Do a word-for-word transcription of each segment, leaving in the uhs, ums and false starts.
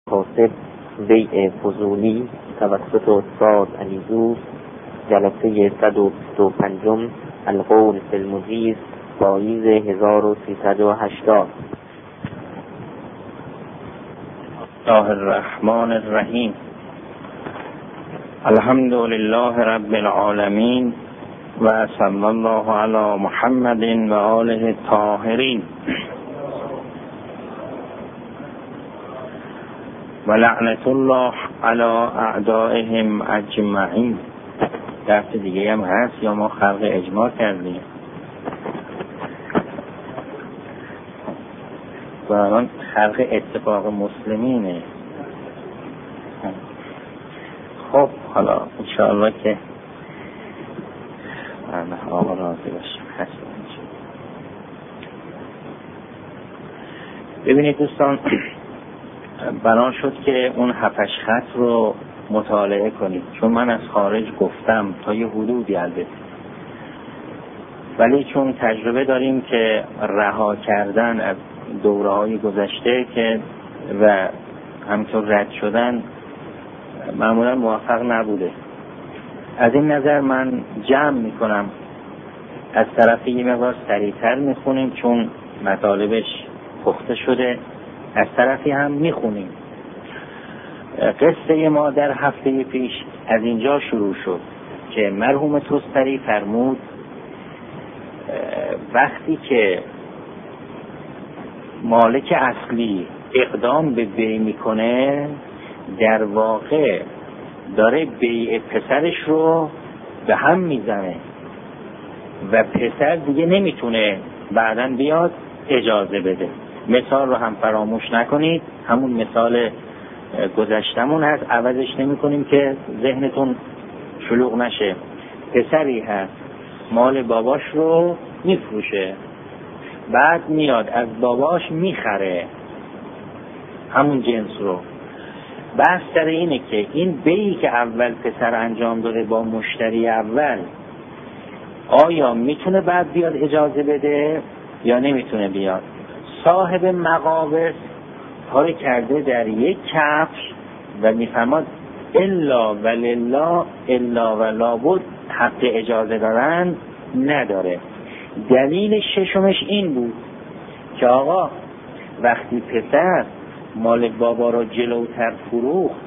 حاصل بیع فضولی توسط استاد علیزوز، جلسه صد و بیست و پنج القول فی المجیز، پاییز هزار و سیصد و هشتاد. الله الرحمن الرحیم. الحمد لله رب العالمین و صلی الله علی محمد و آله الطاهرین و لعنت الله علی اعدائهم اجمعین. درس دیگه هم هست یا ما خلق اجماع کردیم؟ و الان خلق اتفاق مسلمینه. خب حالا انشاءالله که آقا راضی باشیم. هست ببینید دوستان، بنا شد که اون هفتش خط رو مطالعه کنید، چون من از خارج گفتم تا یه حدودی البته، ولی چون تجربه داریم که رها کردن از دوره های گذشته که و همینطور رد شدن معمولا موفق نبوده، از این نظر من جمع میکنم، از طرفی یه مقدار سریعتر میخونیم چون مطالبش پخته شده، از طرفی هم میخونیم. قصه ما در هفته پیش از اینجا شروع شد که مرحوم توستری فرمود وقتی که مالک اصلی اقدام به بیع میکنه، در واقع داره بیع پسرش رو به هم میزنه و پسر دیگه نمیتونه بعداً بیاد اجازه بده. مثال رو هم فراموش نکنید، همون مثال گذشتمون هست، عوضش نمی کنیم که ذهنتون شلوغ نشه. پسری هست مال باباش رو میفروشه، بعد میاد از باباش میخره همون جنس رو. بحث سر اینه که این بیعی که اول پسر انجام داده با مشتری اول، آیا میتونه بعد بیاد اجازه بده یا نمیتونه بیاد؟ صاحب مقابض کار کرده در یک کفش و میفرماد الا ولله الا ولابد حق اجازه دارن نداره. دلیل ششمش این بود که آقا وقتی پسر مال بابا رو جلوتر فروخت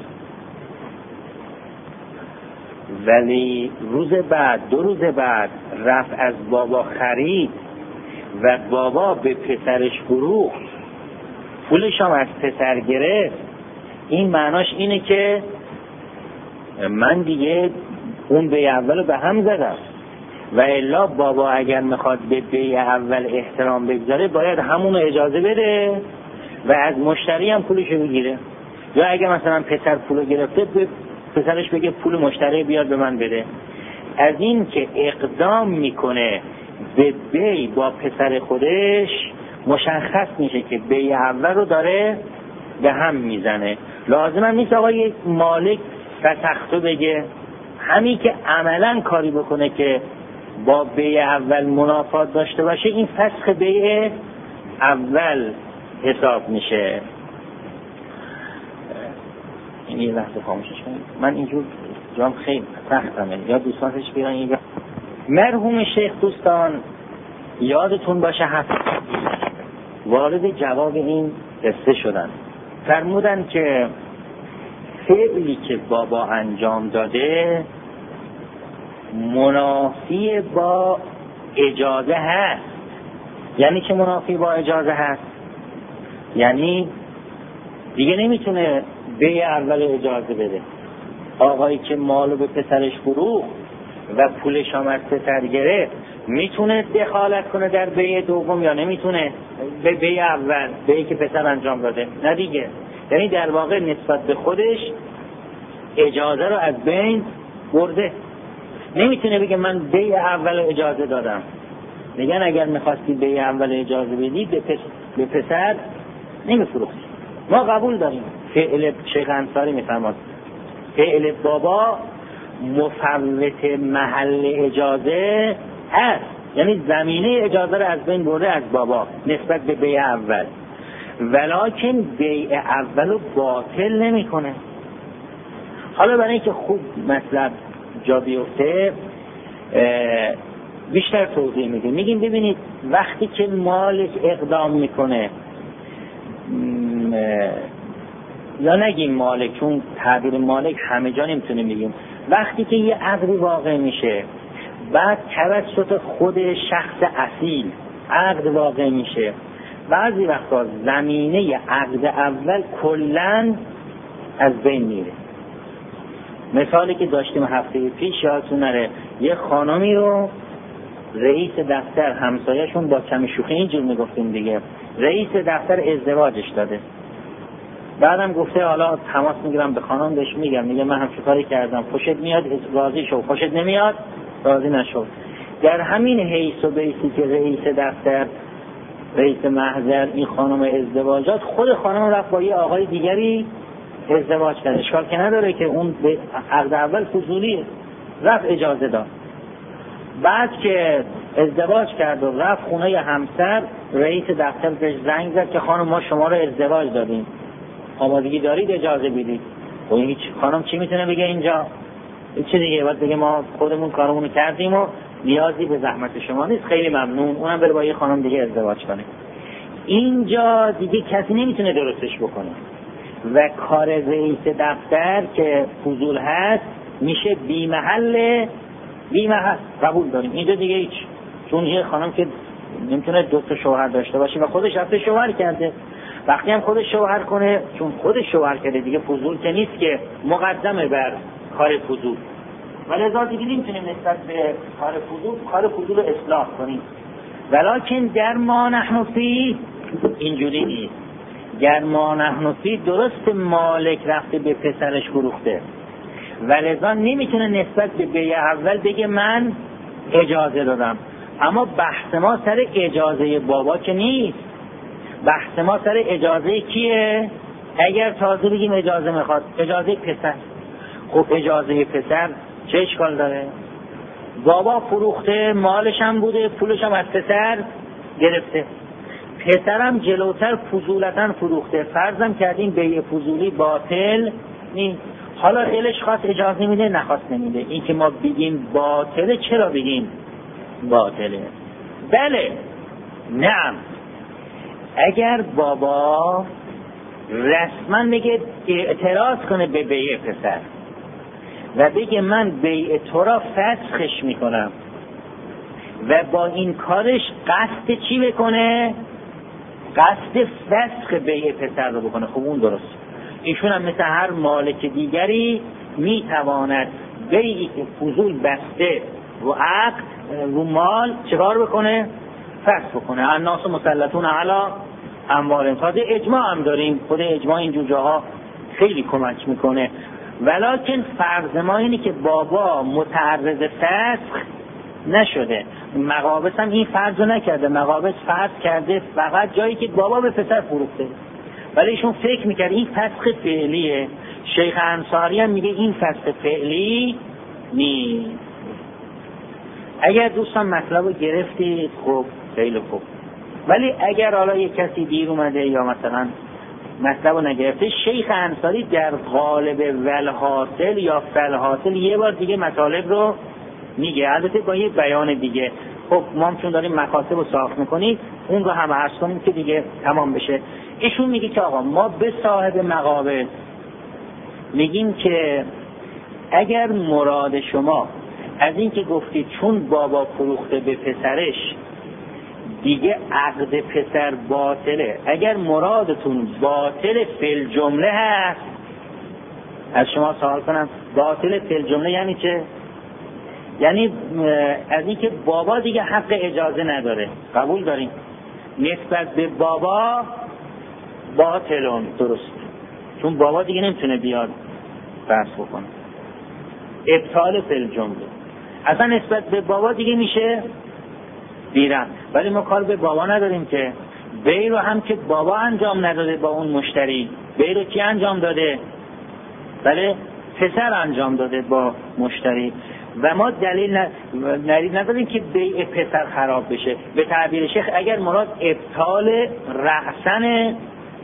ولی روز بعد دو روز بعد رفت از بابا خرید و بابا به پسرش فروخت، پولش هم از پسر گرفت، این معناش اینه که من دیگه اون بیع اول به هم زدم و الا بابا اگر میخواد به بیع اول احترام بگذاره باید همونو اجازه بده و از مشتری هم پولشو بگیره. یا اگر مثلا پسر پولو گرفته به پسرش بگه پول مشتری بیاد به من بده. از این که اقدام میکنه به بیع با پسر خودش مشخص میشه که بیع اول رو داره به هم میزنه. لازم هم نیست آقا یک مالک فسختو بگه، همین که عملا کاری بکنه که با بیع اول منافات داشته باشه این فسخ بیع اول حساب میشه. این یه لحظه خاموشش کنید، من اینجور جام خیلی سختمه، یا دوستانش بیرن اینجا. مرحوم شیخ دوستان یادتون باشه هفته وارد جواب این قصه شدن، فرمودن که فعلی که بابا انجام داده منافی با اجازه هست. یعنی که منافی با اجازه هست یعنی دیگه نمیتونه بیع اول اجازه بده. آقایی که مالو به پسرش فروخت و پولش هم از پسر گرفت میتونه دخالت کنه در بیع دوم یا نمیتونه؟ به بیع اول، بیعی که پسر انجام داده نه دیگه. یعنی در واقع نسبت به خودش اجازه رو از بین برده، نمیتونه بگه من بیع اول اجازه دادم. میگن اگر میخواستی بیع اول اجازه بدی به پسر, به پسر نمیفروختی. ما قبول داریم فعل شیخ انصاری میفرماد فعل بابا مفوت محل اجازه هست، یعنی زمینه اجازه رو از بین برده از بابا نسبت به بیع اول، ولکن بیع اولو باطل نمیکنه. حالا برای اینکه خوب مطلب جا بیفته بیشتر توضیح میدیم. میگیم ببینید وقتی که مالک اقدام میکنه، یا نگیم مالک چون تعبیر مالک همه جا نمیتونه بگیم، وقتی که یه عقدی واقع میشه بعد توسط خود شخص اصیل عقد واقع میشه، بعضی وقتا زمینه عقد اول کلاً از بین میره. مثالی که داشتیم هفته پیش یادتون نره، یه خانمی رو رئیس دفتر، همسایه‌شون با کمی شوخی اینجور میگفتیم دیگه، رئیس دفتر ازدواجش داده، بعدم گفته حالا تماس میگیرم به خانم بهش میگم، میگه من همچین کاری کردم، خوشت میاد راضی شو، خوشت نمیاد راضی نشو. در همین حیث و بیسی که رئیس دفتر، رئیس محضر این خانم ازدواجات، خود خانم رفت با یه آقای دیگری ازدواج کرد، اشکال که نداره که اون به عقد اول فضولیه، رفت اجازه داد. بعد که ازدواج کرد و رفت خونه همسر، رئیس دفتر بهش زنگ زد که خانم ما شما رو ازدواج دادیم، آمادگی دارید اجازه بدید. و هیچ خانم چی میتونه بگه اینجا؟ چی دیگه باید بگه ما خودمون کارمون کردیم و نیازی به زحمت شما نیست، خیلی ممنون، اونم بره با یه خانم دیگه ازدواج کنه. اینجا دیگه کسی نمیتونه درستش بکنه و کار رئیس دفتر که فضول هست میشه بی محل بی محل قبول داریم. اینجا دیگه هیچ، چون یه خانم که نمیتونه دو تا شوهر داشته باشه و خودش رفته شوهر کرده، وقتی هم خودش شوهر کنه چون خودش شوهر کرده دیگه فضول که نیست که مقدمه بر کار فضول، ولی ازا دیگه نمیتونیم نسبت به کار فضول کار فضول رو اصلاح کنیم. ولکن در ما نحن فی اینجوری نیست. در ما نحن فی درست مالک رفته به پسرش فروخته، ولذا نمیتونه نسبت به بیع اول بگه من اجازه دادم، اما بحث ما سر اجازه بابا که نیست، بحث ما سر اجازه کیه؟ اگر تازه بگیم اجازه میخواد، اجازه پسر. خب اجازه پسر چه اشکال داره؟ بابا فروخته، مالش هم بوده، پولش هم از پسر گرفته، پسرم جلوتر فضولتاً فروخته، فرضم کردیم بیع فضولی باطل نیست. حالا دلش خواست اجازه میده، نخواست نمیده. این که ما بگیم باطله، چرا بگیم باطله؟ بله، نعم، اگر بابا رسما بگه اعتراض کنه به بیع پسر و بگه من بیع تو را فسخش میکنم و با این کارش قصد چی بکنه؟ قصد فسخ بیع پسر رو بکنه، خب اون درست. ایشون هم مثل هر مالک دیگری میتواند بیعی که فضول بسته رو عقد رو مال چکار بکنه؟ فسخ بکنه. الناس مسلطون علی اموالهم. تازه اجماع هم داریم، خود اجماع اینجور جاها خیلی کمک میکنه. ولکن فرض ما اینه که بابا متعرض فسخ نشده، مقابس هم این فرض رو نکرده، مقابس فرض کرده فقط جایی که بابا به پسر فروخته، ولی ایشون فکر میکرد این فسخ فعلیه. شیخ انصاری هم میگه این فسخ فعلی نیست. اگر دوستان مطلب رو گرفتید خب خیلی خوب، ولی اگر حالا یک کسی دیر اومده یا مثلا مطلب رو نگرفته، شیخ انصاری در قالب ولحاصل یا فلحاصل یه بار دیگه مطالب رو میگه، البته با یه بیان دیگه. خب ما هم چون داریم مکاتب رو صاف میکنیم اون رو هم عرض کنیم که دیگه تمام بشه. ایشون میگه که آقا ما به صاحب مقابل میگیم که اگر مراد شما از این که گفتید چون بابا فروخته به پسرش دیگه عقد پسر باطله، اگر مرادتون باطل فی جمله هست، از شما سوال کنم باطل فی جمله یعنی چه؟ یعنی از این که بابا دیگه حق اجازه نداره، قبول داریم نسبت به بابا باطلون، درست، چون بابا دیگه نمیتونه بیاد بحث بکنه، ابطال فی جمله، اصلا نسبت به بابا دیگه میشه بیرم. ولی ما کار به بابا نداریم که بیع رو هم که بابا انجام نداده با اون مشتری، بیع رو کی انجام داده؟ بله پسر انجام داده با مشتری و ما دلیل نداریم که بیع پسر خراب بشه. به تعبیر شیخ اگر مراد ابطال رأسن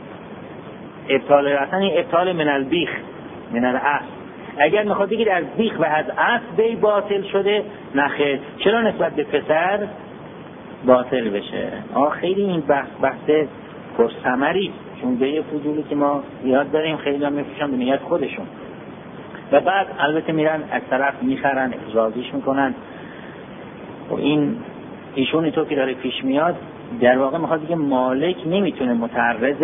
ابطال اصلا این ابطال من البیخ من الاصل. اگر میخواد بگید از بیخ و از اصل بی باطل شده، نخیر. چرا نسبت به پسر باطل بشه؟ آه خیلی این بحث بحث پرثمری، چون به فضولی که ما یاد داریم خیلی هم میفروشن به نیت خودشون و بعد البته میرن از طرف میخرن، افزازیش میکنن. و این ایشون اینطور که داره پیش میاد در واقع میخواد بگه مالک نمیتونه متعرض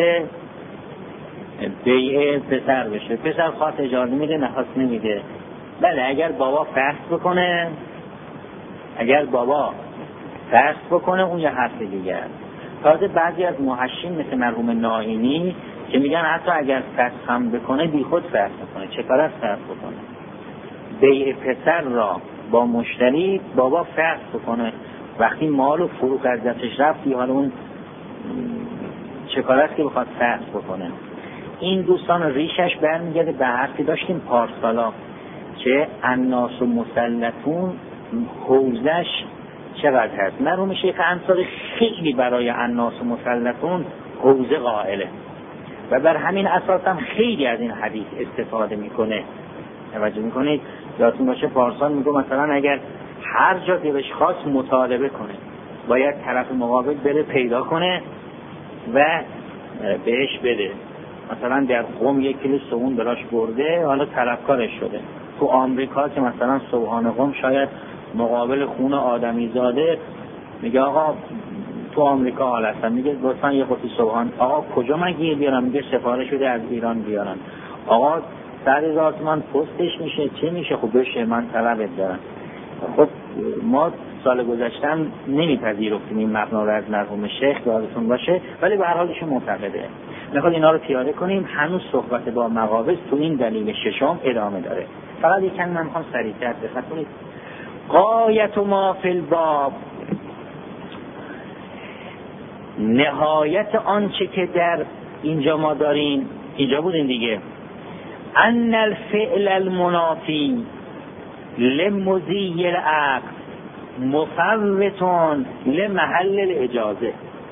بیع پسر بشه. پسر خواست اجازه میده، نخواست نمیده. بله اگر بابا فحص بکنه، اگر بابا فحص بکنه اون یه حرف دیگه. تازه بعضی از محشین مثل مرحوم ناینی که میگن حتی اگر فحص هم بکنه بی خود فحص بکنه، چه کار است فحص بکنه؟ بیع پسر را با مشتری بابا فحص بکنه، وقتی مال و فروخ از دستش رفت حالا اون چه کار است که بخواد فحص بکنه؟ این دوستان ریشش برمیگرده به حرفی داشتیم پارسالا که الناس و مسلطون حوزش چقدر هست. مرحوم شیخ انصاری خیلی برای الناس و مسلطون حوزه قائله و بر همین اساس هم خیلی از این حدیث استفاده میکنه. توجه میکنید؟ یادتون باشه پارسال میگه مثلا اگر هر جا که بهش خواست مطالبه کنه باید طرف مقابل بره پیدا کنه و بهش بده. مثلا در قم یک کیلو سوهون براش برده، حالا طلبکارش شده. تو آمریکا که مثلا سوهان قم شاید مقابل خون آدمی زاده، میگه آقا تو آمریکا حال هستن، میگه لطفا یه قطعه سوهان. آقا کجا من گیر بیارم؟ میگه سفارش شده از ایران بیارن. آقا صد هزار تومان پستش میشه، چه میشه؟ خب بشه، من طلبت دارم. خب ما سال گذشتم نمیپذیرفتیم این مبنا رو از مرحوم شیخ، یادتون باشه، ولی به هر حال ایشون معتقده. میخواد اینا رو پیاده کنیم. هنوز صحبت با مقابض تو این دلیل ششم ادامه داره. فقط یک کمی من میخوام سریعتر دقت کنید. غایت ما فی الباب، نهایت آنچه که در اینجا ما داریم، اینجا بودیم دیگه، ان الفعل المنافی لمضی العقد مفوت لمحل الاجازه.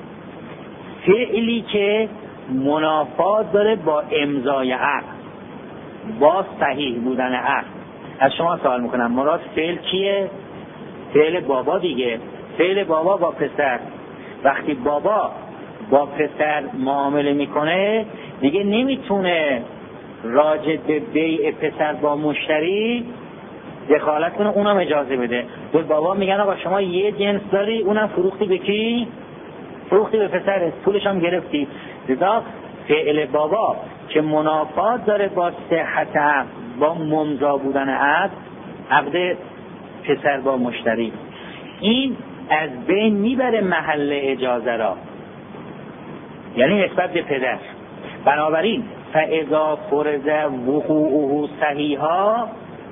فعلی که منافات داره با امضای عقد، با صحیح بودن عقد. از شما سوال میکنم مراد فعل کیه؟ فعل بابا دیگه. فعل بابا با پسر. وقتی بابا با پسر معامله میکنه دیگه نمیتونه راجع به بیع پسر با مشتری دخالت کنه، اونم اجازه بده. به بابا میگن آقا شما یه جنس داری، اونم فروختی به کی؟ فروختی به پسرت، پولش هم گرفتی. لذا فعل بابا که منافات داره با صحت عقد، با ممضا بودن عقد، عقد پسر با مشتری، این از بین میبره محل اجازه را، یعنی نسبت به پدر. بنابراین فاذا فرض وقوعه صحیحا،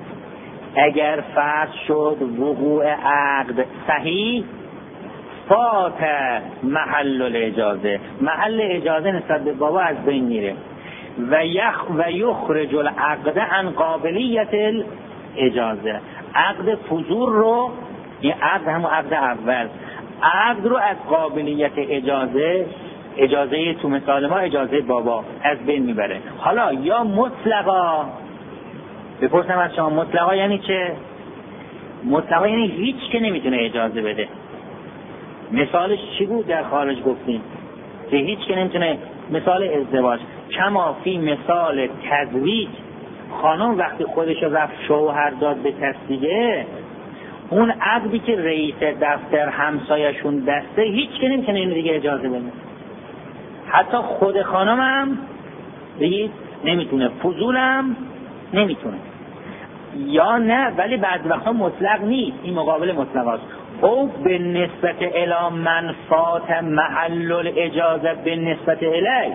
اگر فرض شد وقوع عقد صحیح، فات محل الاجازه، محل اجازه نسبت به بابا از بین میره و یخ و یخرج العقد عن قابلیت الاجازه. عقد فضول رو، این عقد همون عقد اول، عقد رو از قابلیت اجازه، اجازه تو مثال ما اجازه بابا، از بین میبره. حالا یا مطلقا، بپرسم از شما مطلقا یعنی چه؟ مطلقا یعنی هیچ که نمیتونه اجازه بده. مثالش چی بود در خارج گفتیم که هیچ که نمیتونه. مثال ازدواج، کما فی مثال تزویج، خانم وقتی خودش رفت شوهر داد به کس دیگه، اون عقدی که رئیس دفتر همسایشون دسته، هیچ که نمیتونه این دیگه اجازه بده. حتی خود خانم هم بگید نمیتونه، فضولم نمیتونه. یا نه، ولی بعض وقتا مطلق نیست، این مقابل مطلق است. او به نسبت الی منفات محل الاجازه به نسبت الی،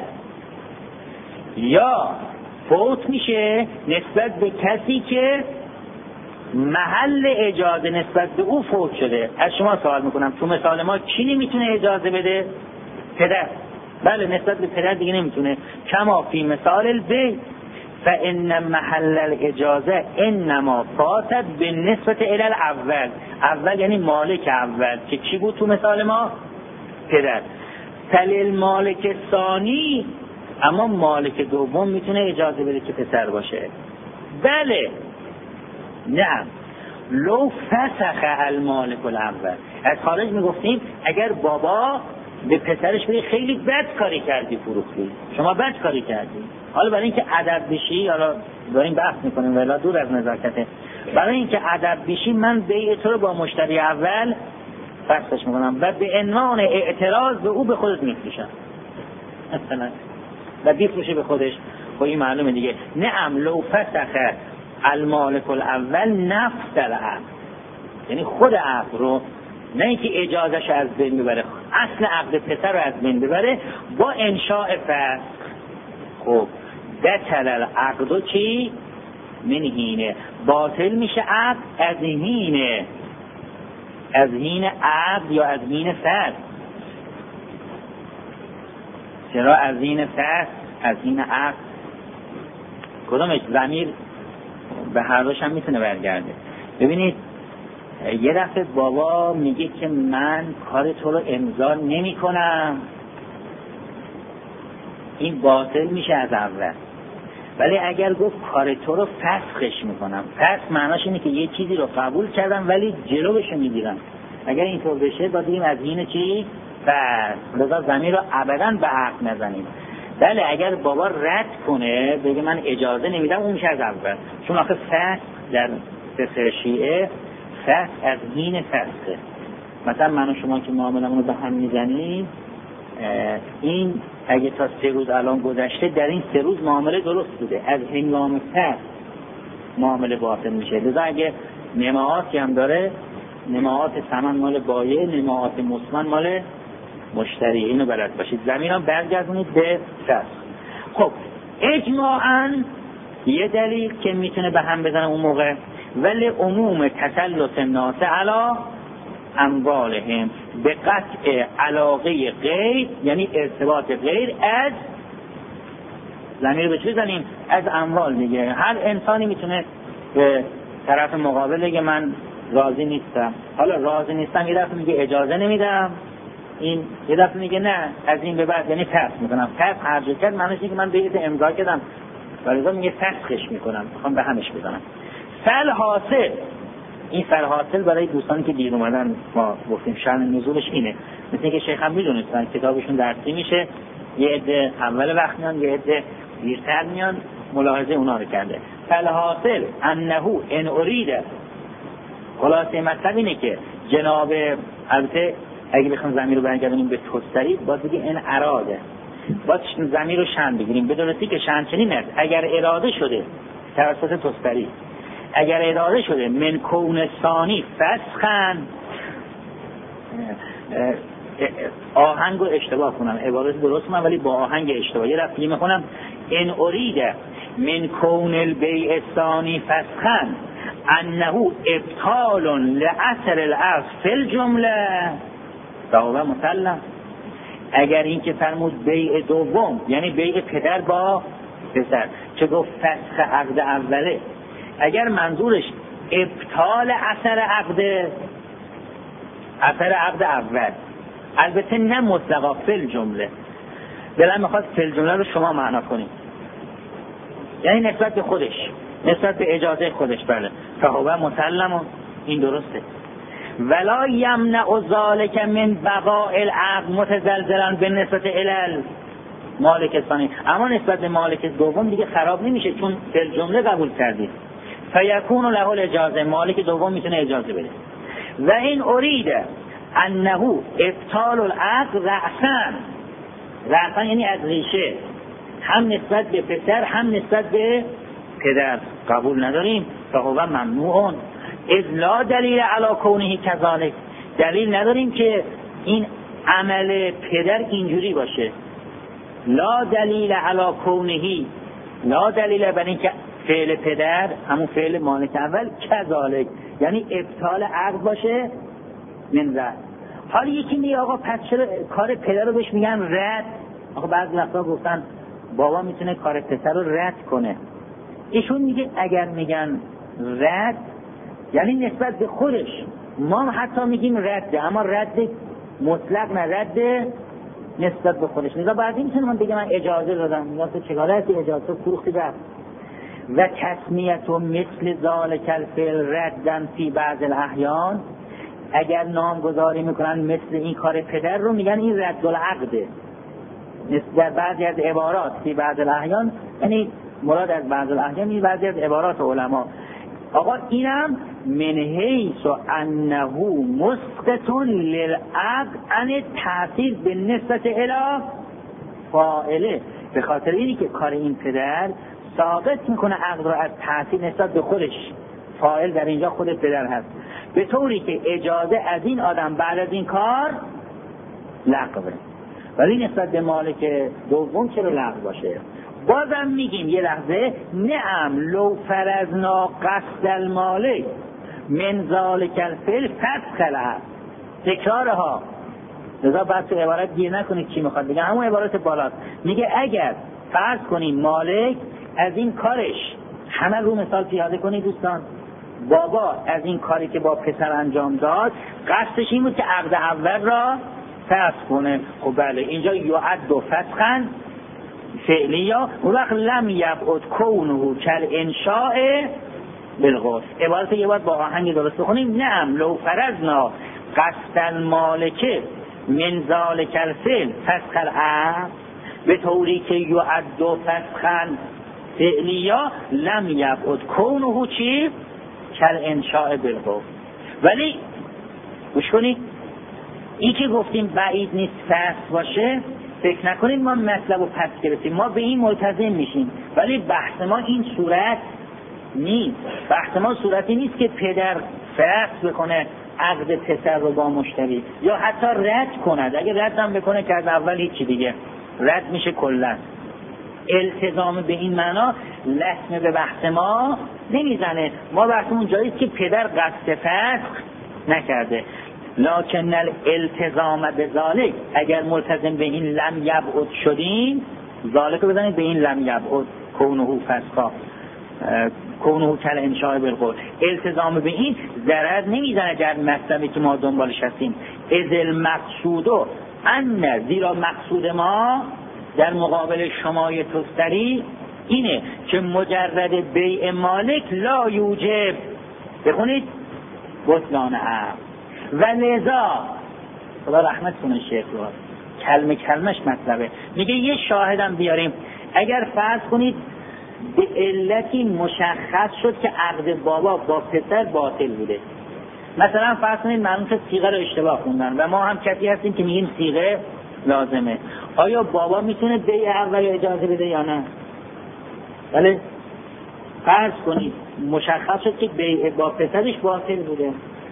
یا فوت میشه نسبت به کسی که محل اجازه نسبت به او فوت شده. از شما سوال میکنم تو مثال ما کی نمیتونه اجازه بده؟ پدر. بله نسبت به پدر دیگه نمیتونه. کما فی مثال البی فان محل الاجازه انما فاتت به نسبت الی الاول. اول یعنی مالک اول که کی بود تو مثال ما؟ پدر. فلل مالک ثانی اما مالک دوم میتونه اجازه بده که پسر باشه. بله، نه، لو فسخ المالک الاول. از خارج میگفتیم اگر بابا به پسرش بگه خیلی بد کاری کردی فروختی، شما بد کاری کردی، حالا برای اینکه ادب بشی، حالا داریم بحث میکنیم ولی دور از نزاکته، برای اینکه ادب بشی من بیع تو رو با مشتری اول فسخش میکنم و به عنوان اعتراض به او به خودت میفروشم مثلا و بیفروشه به خودش. خب این معلومه دیگه. نعم لو فسخ المالک الاول نفس العقد، یعنی خود عقد رو، نه اینکه اجازهش از بین ببره، اصل عقد پسر رو از بین ببره با انشاء فسخ. خب بطل العقد چی؟ من هینه، باطل میشه عقد از هینه، از هین عقد یا از هین فسخ. چرا از هین فسخ؟ از هین عقد کدومش؟ ضمیر به هر دوش هم میتونه برگرده. ببینید یه دفعه بابا میگه که من کار تو رو امضا نمی کنم، این باطل میشه از اول. ولی اگر گفت کار تو رو فسخش میکنم، پس معناش اینه که یه چیزی رو قبول کردم ولی جلوشو میگیرم. اگر اینطور بشه با دیگیم از این چی؟ فسخ. لذا ضمیر رو ابدا به عقد نزنیم. بله اگر بابا رد کنه بگه من اجازه نمیدم، اون میشه از اول. چون آخه فسخ در فقه شیعه فسخ از هین فسخه. مثلا من و شما که معاملمون رو به هم میزنیم، این اگه تا سه روز الان گذشته، در این سه روز معامله درست بوده، از هنگام فسخ معامله باطل میشه. لذا اگه نماعاتی هم داره، نماعات ثمن مال بایع، نماعات مثمن مال مشتری، اینو بلد باشید. زمین هم برگردونید به فسخ. خب اجماعاً یه دلیل که میتونه به هم بزنه اون موقع، ولی عموم تسلط الناس علی اموالهم به قطع علاقه غیر، یعنی ارتباط غیر از ضمیر به چی بزنیم؟ از اموال دیگه. هر انسانی میتونه به طرف مقابل بگه من راضی نیستم. حالا راضی نیستم، یه دفعه میگه اجازه نمیدم، این یه دفعه میگه نه از این به بعد یعنی فسخ میکنم. فسخ هر جا کرد معنیش اینه که من بیعت امضا کردم، ولی میگه فسخش میکنم، میخوام به همش بزنم. فل حاصل، این فل حاصل برای دوستانی که دیر اومدن ما گفتیم شأن نزولش اینه. مثل اینکه شیخ هم میدونستن کتابشون درسی میشه، یه عده اول وقت میان، یه عده دیرتر میان، ملاحظه اونا رو کرده. فل حاصل انه ان ارید، خلاصه مطلب اینه که جناب، البته اگه بخوام ضمیر رو برگردونیم به توستری باید بگیم این اراده، باید ضمیر رو شن بگیریم، بدونستی که شن چنین است. اگر اراده شده توسط توستری، اگر اراده شده من کون ثانی فسخن، آهنگ رو اشتباه کنم، عبارت درست کنم ولی با آهنگ اشتباه، یه رفتی میخونم ان ارید من کون البیع ثانی فسخن انه ابطال لاثر العقد فی الجمله فهو مسلم. اگر این که فرمود بیع دوم یعنی بیع پدر با پسر، چه گفت فسخ عقد اوله، اگر منظورش ابطال اثر عقد اثر عقد اول، البته نه مطلقا فی الجمله، دلم میخواد فی الجمله رو شما معنا کنید، یعنی نسبت به خودش، نسبت به اجازه خودش. بله فهو مسلم، این درسته. ولا یمنع ذلک من بقاء العقد متزلزلا بالنسبه الی مالک ثانی، اما نسبت به مالک دوم دیگه خراب نمیشه چون فی الجمله قبول کردید. فیکون له الاجازه، مالک دوم میتونه اجازه بده. و این ارید انه ابطال العقد رأسا، رأسا یعنی از ریشه، هم نسبت به پسر هم نسبت به پدر قبول نداریم، فهو ممنوع اذ لا دلیل علی کونه کذالک، دلیل نداریم که این عمل پدر اینجوری باشه. لا دلیل علی کونه، لا دلیل بر این که فعل پدر همون فعل مالک اول کذالک یعنی ابطال عقد باشه من رد. حالا یکی میگه آقا پس چرا کار پدر رو بهش میگن رد؟ آقا بعضی وقتا گفتن بابا میتونه کار پسر رو رد کنه. ایشون میگه اگر میگن رد یعنی نسبت به خودش، ما حتی میگیم رد، اما رد مطلق نه، رد نسبت به خودش. لذا بعد این من بگم من اجازه دادم یا تو چگونه هستی اجازه فروختی رفت. و تسمیت و مثل ذالک الفعل ردن فی بعض الاحیان، اگر نامگذاری میکنن مثل این کار پدر رو میگن این رد العقده. در بعضی از عبارات فی بعض الاحیان، یعنی مراد از بعض الاحیان این بعضی از عبارات علما. آقا اینم من حیث و انه مسقط للعقد عن تأثیر به نسبت الی فاعله، به خاطر اینی که کار این پدر ثابت میکنه عقد رو از تأثیر نسبت به خودش، فاعل در اینجا خود پدر هست، به طوری که اجازه از این آدم بعد از این کار لغوه، ولی نسبت به مالک دوم چرا لغو باشه؟ بازم میگیم یه لحظه، نعم لو فرضنا قصد المالک من ذالک الفعل فسخ العقد، تکرارها. لذا بعد تو عبارت گیر نکنید چی میخواد بگه، همون عبارت بالاست. میگه اگر فرض کنیم مالک از این کارش، همه رو مثال پیاده کنید دوستان، بابا از این کاری که با پسر انجام داد قصدش این بود که عقد اول را فسخ کنه. خب بله، اینجا یعد و فسخن فعلی، یا اون وقت لم یبعد کونه کل انشاء بالقول. عبارت یه باید با آهنگ درست بخونیم. نعم لو فرضنا قصد المالکه من ذالک الفعل فسخ العقد، به طوری که یعد و فسخن فعلی، یا لم یبعد کونه چی؟ کل انشاء بالقول. ولی گوش کنید، این که گفتیم بعید نیست فسخ باشه، فکر نکنید ما مطلب رو پس گرفتیم، ما به این ملتزم میشیم، ولی بحث ما این صورت نیست. بحث ما صورتی نیست که پدر فسخ بکنه عقد پسر رو با مشتری، یا حتی رد کند. اگه رد هم بکنه که از اول هیچی دیگه رد میشه کلا. التزام به این معنا لطمه به بحث ما نمیزنه. ما بحثمون جاییست که پدر قصد فسخ نکرده، لکن الالتزام به ذالک، اگر ملتزم به این لم یبعد شدیم، ذالک رو بزنید به این لم یبعد کونه فسخا کونه کل انشاء بالقول، التزام به این ضرر نمیزنه در مطلبی که ما دنبالش هستیم. اذ المقصود ان، زیرا مقصود ما در مقابل شمای تستری اینه که مجرد بیع مالک لا یوجب، بخونید، بطلان عقد. و لذا خدا رحمت کنه شیخ رو، کلمه کلمش مطلبه. میگه یه شاهدم بیاریم، اگر فرض کنید به علتی مشخص شد که عقد بابا با پسر باطل بوده، مثلا فرض کنید معلوم شد صیغه رو اشتباه خوندن و ما هم کسی هستیم که میگیم صیغه لازمه، آیا بابا میتونه بیع اول اجازه بده یا نه؟ ولی فرض کنید مشخص شد که بیع با پسرش باطل بوده،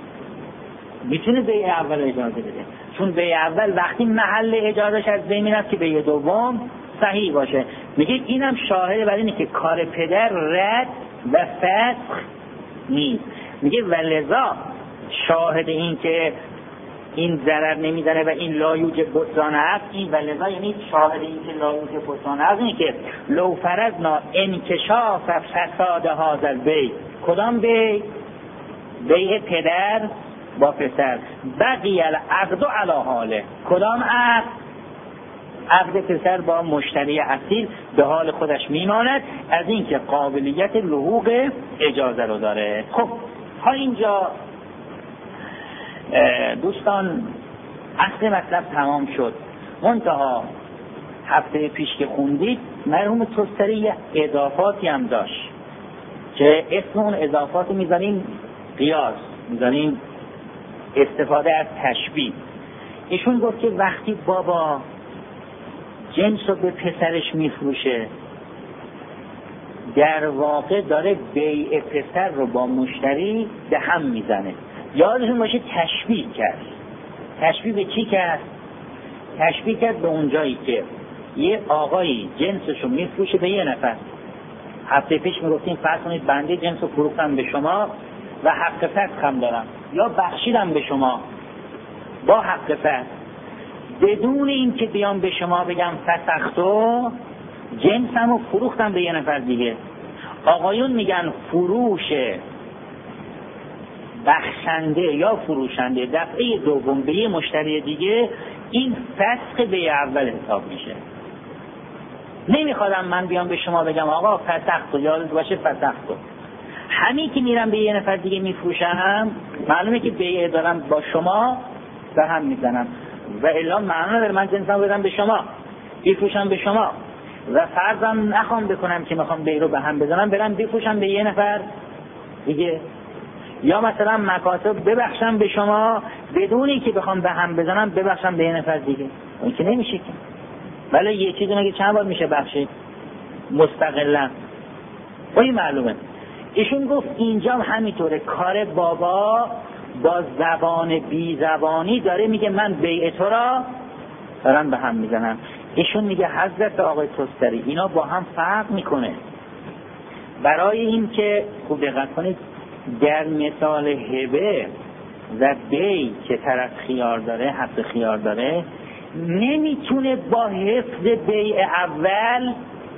میتونه بیع اول اجازه بده، چون بیع اول وقتی محل اجازهش از بین میرفت که بیع دوم صحیح باشه. میگه اینم شاهده بر اینه که کار پدر رد و فسخ نیست. میگه ولذا شاهد این که این ضرر نمیزنه و این لا یوجب بطلان عقد، این ولذا یعنی شاهد این که لا یوجب بطلان عقد اینه که لو فرضنا انکشاف فساد هذا البیع، کدام بیع؟ بیع پدر با پسر، بقی العقد علی حاله، کدام عقد؟ عقد پسر با مشتری اصیل به حال خودش میماند، از اینکه قابلیت لحوق اجازه رو داره. خب ها اینجا دوستان اصل مطلب تمام شد. منتها هفته پیش که خوندید مرحوم تستری اضافاتی هم داشت که اسم اون اضافات میذاریم قیاس، میذاریم استفاده از تشبیه. ایشون گفت که وقتی بابا جنس رو به پسرش میفروشه، در واقع داره بیع پسر رو با مشتری به هم میزنه. یادتون باشه تشبیه کرد. تشبیه به چی کرد؟ تشبیه کرد به اونجایی که یه آقایی جنسش رو میفروشه به یه نفر. هفته پیش میگفتیم فرض کنید بنده جنس رو فروختم به شما و حق فسخ هم دارم، یا بخشیدم به شما با حق فسخ، بدون این که بیام به شما بگم فسختو، جنسم رو فروختم به یه نفر دیگه. آقایون میگن فروش بخشنده یا فروشنده دفعه دوم به یه مشتری دیگه این فسخ بیع اول حساب میشه. نمیخوادم من بیام به شما بگم آقا فسخ تو، یادت باشه فسخ تو. همین که میرم به یه نفر دیگه میفروشم، معلومه که بیع دارم با شما به هم میزنم و الا معنا نداره من جنسم بدم به شما بفروشم به شما و فرضم نخوام بکنم که میخوام بیع رو به هم بزنم برم بفروشم به یه نفر دیگه، یا مثلا مکاتب ببخشم به شما بدونی که بخوام به هم بزنم ببخشم به یه نفر دیگه. اون که نمیشه که. ولی یه چیزی مگه چند بار میشه بخشید مستقلا؟ ولی معلومه. ایشون گفت اینجا همینطوره، کار بابا با زبان بی زبانی داره میگه من بیع تو را دارم به هم میزنم. ایشون میگه حضرت آقای توستری اینا با هم فرق میکنه. برای این که خوب دقت کنید در مثال هبه و بیع که طرف خیار داره، حق خیار داره، نمیتونه با حفظ بیع اول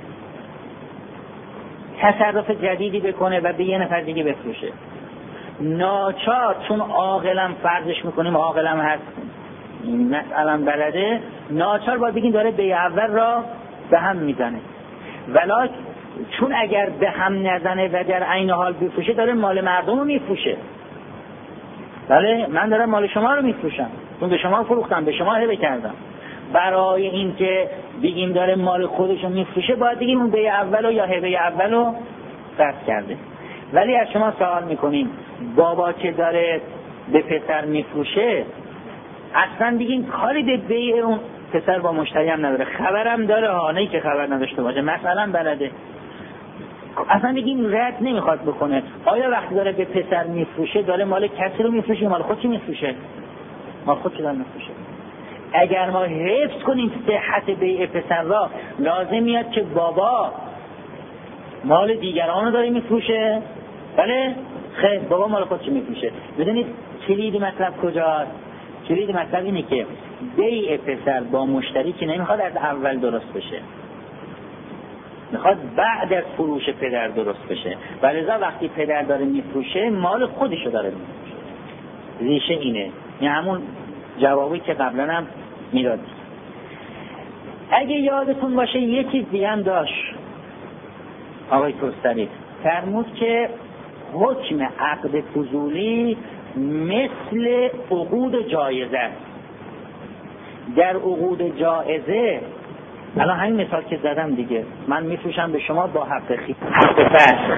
تصرف جدیدی بکنه و به یه نفر دیگه بفروشه. ناچار، چون عاقلم فرضش میکنیم عاقلم هست مسئله بلده، ناچار باید بگیم داره بیع اول را به هم میزنه. ولی چون اگر به هم نزنه و در عین حال بفروشه داره مال مردم رو میفروشه. بله من دارم مال شما رو میفروشم، چون به شما فروختم، به شما هبه کردم. برای این که بگیم داره مال خودش رو میفروشه باید بگیم اون بیع اولو یا هبه اولو رد کرده. ولی از شما سوال میکنیم بابا که داره به پسر میفروشه اصلا دیگه کاری به بیع اون پسر با مشتری هم نداره، خبرم داره ها، نه که خبر نداشته باشه، مثلا بلده، اصلا بگیم رد نمیخواد بکنه. آیا وقتی داره به پسر میفروشه داره مال کسی رو میفروشه، مال خودش میفروشه؟ مال خودش داره میفروشه. اگر ما حفظ کنیم صحت بیع پسر را، لازم میاد که بابا مال دیگران رو داره میفروشه. بله خیر، بابا مال خودش میفروشه. بدونید کلید مطلب کجاست؟ کلید مطلب اینه که بیع پسر با مشتری که نمیخواد از اول درست بشه، میخواد بعد از فروش پدر درست بشه. ولذا وقتی پدر داره میفروشه مال خودشو داره میفروشه. ریشه اینه، یعنی همون جوابی که قبلا هم میداد. اگه یادتون باشه یه چیز دیگه هم داشت آقای توستری، فرمود که حکم عقد فضولی مثل عقود جایزه است. در عقود جایزه الان همین مثال که زدم دیگه، من میفروشم به شما با حق خیلی حق فسخ،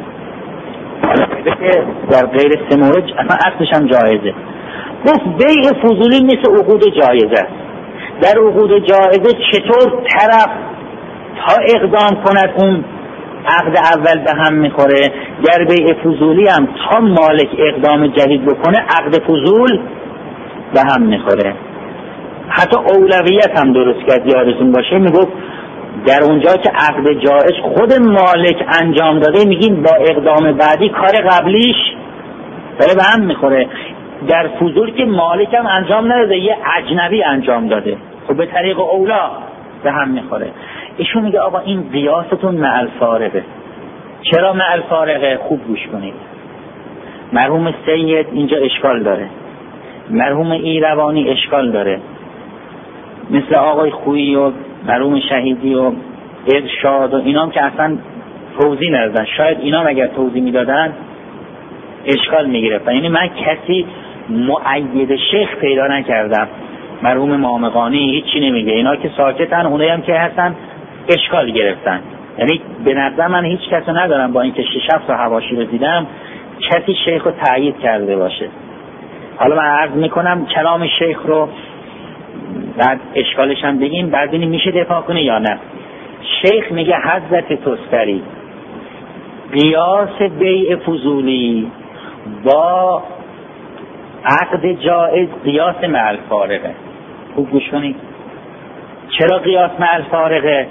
که در غیر سه مورد اصلا اصلش هم جایزه. گفت بیع فضولی مثل عقود جایزه است. در عقود جایزه چطور طرف تا اقدام کند اون عقد اول به هم میخوره، در بیع فضولی هم تا مالک اقدام جدید بکنه عقد فضول به هم میخوره. حتی اولویت هم درست کرد، یادتون باشه میگفت در اونجا که عقد جائز خود مالک انجام داده میگیم با اقدام بعدی کار قبلیش داره به هم میخوره. در فضول که مالک هم انجام نداده، یه اجنبی انجام داده، خب به طریق اولا به هم میخوره. ایشون میگه آقا این قیاستون مع الفارقه. چرا مع الفارقه؟ خوب گوش کنید. مرحوم سید اینجا اشکال داره، مرحوم ایروانی اشکال داره، مثل آقای خویی و مرحوم شهیدی و ارشاد و اینام که اصلا توضیح ندادن. شاید اینام اگر توضیح میدادن اشکال میگرفت. یعنی من کسی مؤید شیخ پیدا نکردم. مرحوم مامقانی هیچی نمیگه، اینا که ساکتن، اونایی هم که هستن اشکال گرفتن. یعنی به نظر من هیچ کسی ندارم با اینکه شش هفت حواشی رو دیدم کسی شیخ رو تایید کرده باشه. حالا من عرض میکنم کلام شیخ رو بعد اشکالش هم بگیم، بعد ببینیم میشه دفاع کنه یا نه. شیخ میگه حضرت توستری قیاس بیع فضولی با عقد جائز قیاس مع الفارقه. خوب گوش کنید. چرا قیاس مع الفارقه؟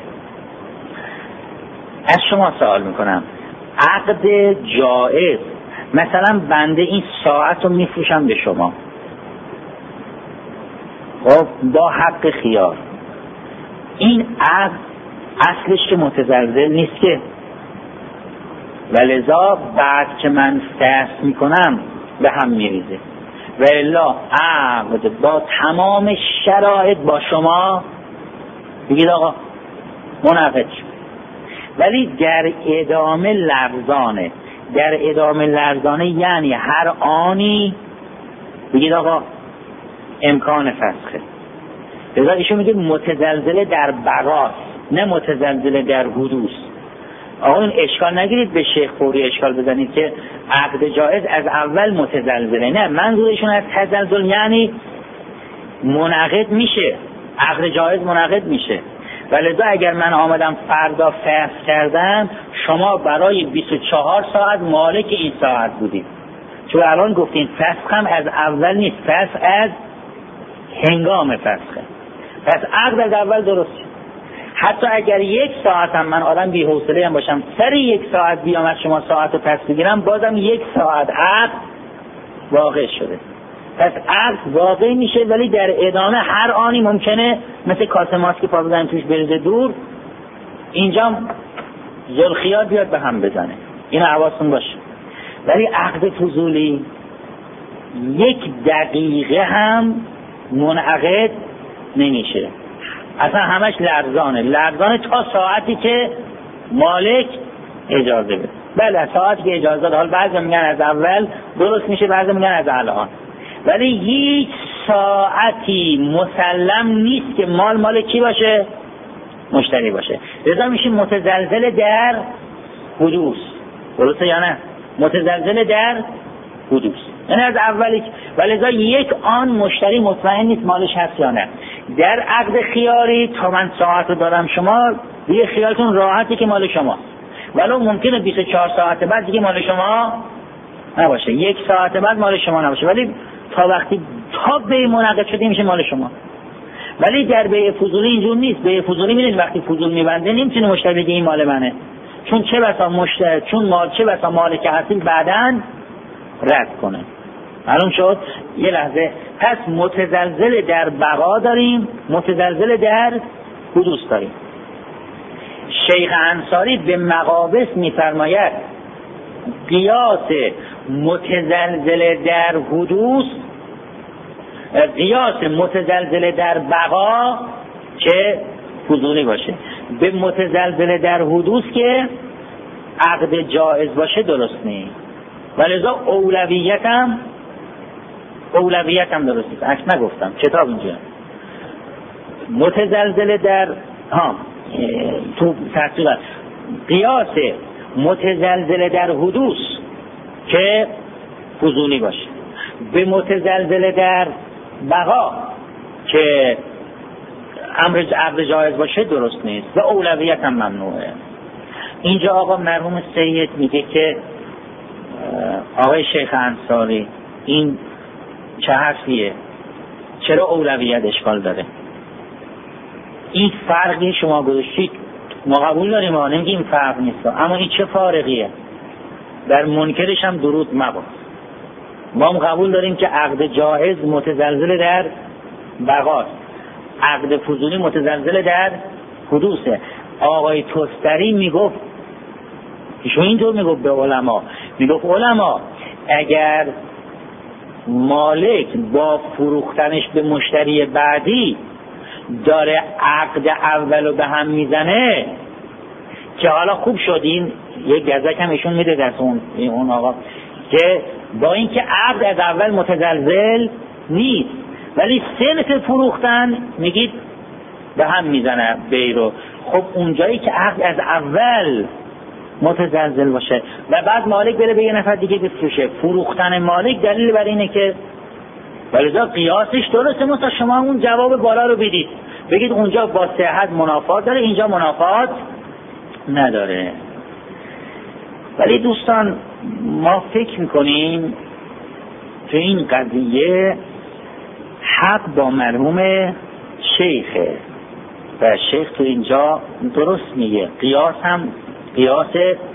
از شما سوال میکنم، عقد جائز مثلا بنده این ساعت رو میفروشم به شما، خب با حق خیار، این عقد اصلش که متزلزل نیست که، ولذا بعد که من فسخ میکنم به هم میریزه. و الا عقد با تمام شرایط با شما بگید آقا منعقد شد، ولی در ادامه لرزانه، در ادامه لرزانه یعنی هر آنی بگید آقا امکان فسخه. لذا ایشون میگه متزلزله در بقاست، نه متزلزله در حدوث. آقا این اشکال نگیرید به شیخ فوری اشکال بزنید که عقد جائز از اول متزلزله، نه، منظورشون از تزلزل یعنی منعقد میشه، عقد جائز منعقد میشه. ولذا اگر من آمدم فردا فسخ کردم، شما برای بیست و چهار ساعت مالک این ساعت بودید، چون الان گفتین فسخ هم از اول نیست، فسخ از هنگام فسخه. پس عقد از اول درست شد. حتی اگر یک ساعت هم من آدم بی حوصله هم باشم، سر یک ساعت بیام از شما ساعت رو پس بگیرم، بازم یک ساعت عقد واقع شده. پس عقد واقع میشه، ولی در ادامه هر آنی ممکنه مثل کاسه ماست که پا بزنیم توش بریزه دور، اینجا ذوالخیار بیاد به هم بزنه. این حواستون باشه. ولی عقد فضولی یک دقیقه هم منعقد نمیشه، اصلا همش لرزانه، لرزانه تا ساعتی که مالک اجازه بده. بله ساعتی که اجازه داد. حال بعضی میگن از اول درست میشه، بعضی میگن از الان، ولی هیچ ساعتی مسلم نیست که مال مال کی باشه؟ مشتری باشه. لذا میشه متزلزل در حدوث. درسته یا نه؟ متزلزل در حدوث یعنی از اولی، ولذا یک آن مشتری مطمئن نیست مالش هست یا نه. در عقد خیاری تا من ساعت رو دارم شما دیگه خیالتون راحتی که مال شما، ولو ممکنه بیست و چهار ساعت بعد دیگه مال شما نباشه، یک ساعت بعد مال شما نباشه، ولی تا وقتی تا بیع منعقد شده میشه مال شما. ولی در بیع فضولی اینجور نیست. بیع فضولی میدونید وقتی فضول میبنده نمیتونه مشتری بگه این مال منه، چون چه بسا مشتری چون مال چه بسا مالک اصیل بعداً رد کنه. معلوم شد؟ یه لحظه. پس متزلزل در بقا داریم، متزلزل در حدوث داریم. شیخ انصاری به مقابس میفرماید قیاس متزلزل در حدوث، قیاس متزلزل در بقا که فضولی باشه به متزلزل در حدوث که عقد جائز باشه درست نیست. ولذا اولویتم اولویتم درست نیست. عکس نگفتم، کتاب اینجا متزلزل در ها تو تفصیل قیاس متزلزل در حدوث که فضولی باشه به متزلزل در بقا که امر عقد جایز باشه درست نیست و اولویت هم ممنوعه. اینجا آقا مرحوم سید میگه که آقای شیخ انصاری این چه حرفیه؟ چرا اولویت اشکال داره؟ این فرقی شما گذاشتید ما قبول داریم، ما نمیگیم فرق نیست، اما این چه فارقیه؟ در منکرش هم درود مباد. ما هم قبول داریم که عقد جائز متزلزل در بقاست، عقد فضولی متزلزل در حدوثه. آقای توستری میگفت، ایشون اینطور میگفت به علما، میگفت علما اگر مالک با فروختنش به مشتری بعدی داره عقد اولو به هم میزنه که حالا خوب شدین، یک گزک هم ایشون میده دست اون اون آقا که با اینکه عقد از اول متزلزل نیست ولی سنت فروختن میگید به هم میزنه بیرو. خب اونجایی که عقد از اول متزلزل باشه و بعد مالک بره به یه نفر دیگه بفروشه، فروختن مالک دلیل بر اینه که ولذا قیاسش درسته. مثلا شما اون جواب بالا رو بدید، بگید اونجا با صحت منافات داره، اینجا منافات نداره. ولی دوستان ما فکر میکنیم تو این قضیه حق با مرحوم شیخه و شیخ تو اینجا درست میگه، قیاس هم قیاس